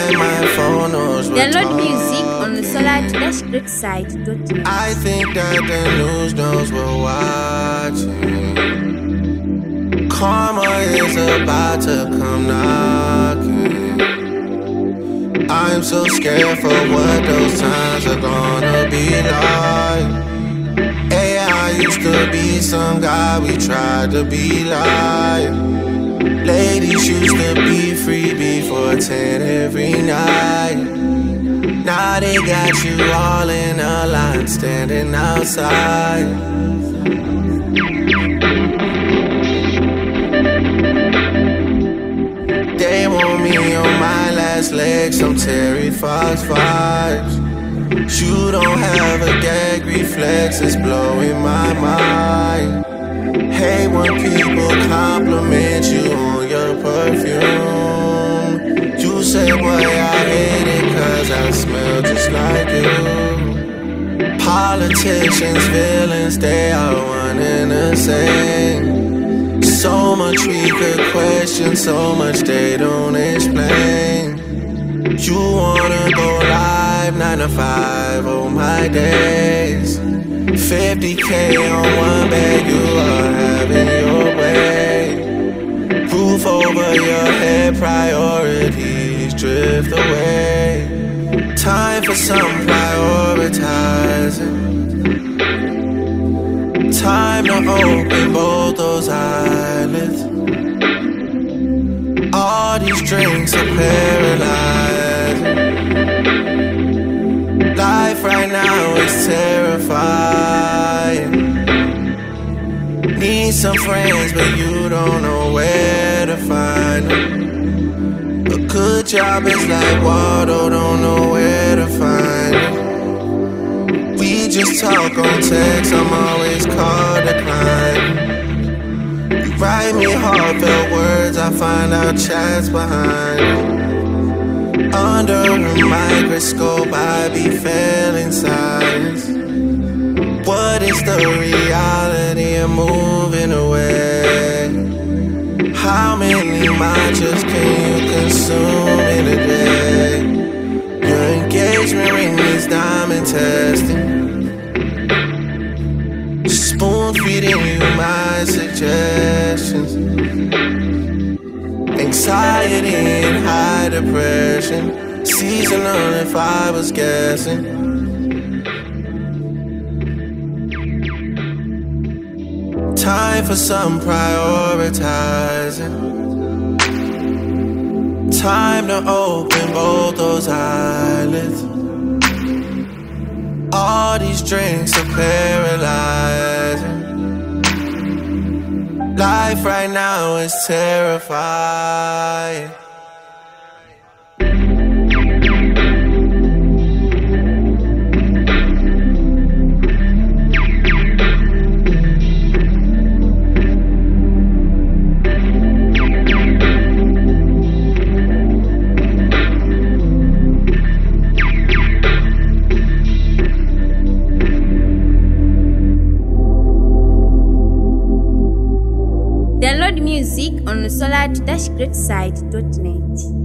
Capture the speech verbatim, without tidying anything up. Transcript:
like my phone knows what Download music on the solar dash great site dot net. I think that the news knows we're watching. Karma is about to come knocking. I'm so scared for what those times are gonna be like. Hey, I used to be some guy, we tried to be like. Ladies used to be free before ten every night. Now they got you all in a line, standing outside. They want me on my last leg, some Terry Fox vibes. You don't have a gag reflex, it's blowing my mind. Hate when people compliment you on your perfume. You say, boy, I hate it cause I smell just like you. Politicians, villains, they are one and the same. So much we could question, so much they don't explain. You wanna go live, nine to five, oh my days. fifty K on one bag, you are having your way. Roof over your head, priorities drift away. Time for some prioritizing. Time to open both those eyelids. All these drinks are paralyzing. Life right now is terrifying. Need some friends, but you don't know where to find them. A good job is like water, don't know where to find it. We just talk on text, I'm always called decline. You write me heartfelt words, I find out chats behind it. Under a microscope, I be failing signs. What is the reality of moving away? How many matches can you consume in a day? Your engagement ring needs diamond testing. Spoon feeding you my suggestions. Anxiety and high depression. Seasonal if I was guessing. Time for some prioritizing. Time to open both those eyelids. All these drinks are paralyzing. Life right now is terrifying. Download music on the solar dash great site dot net.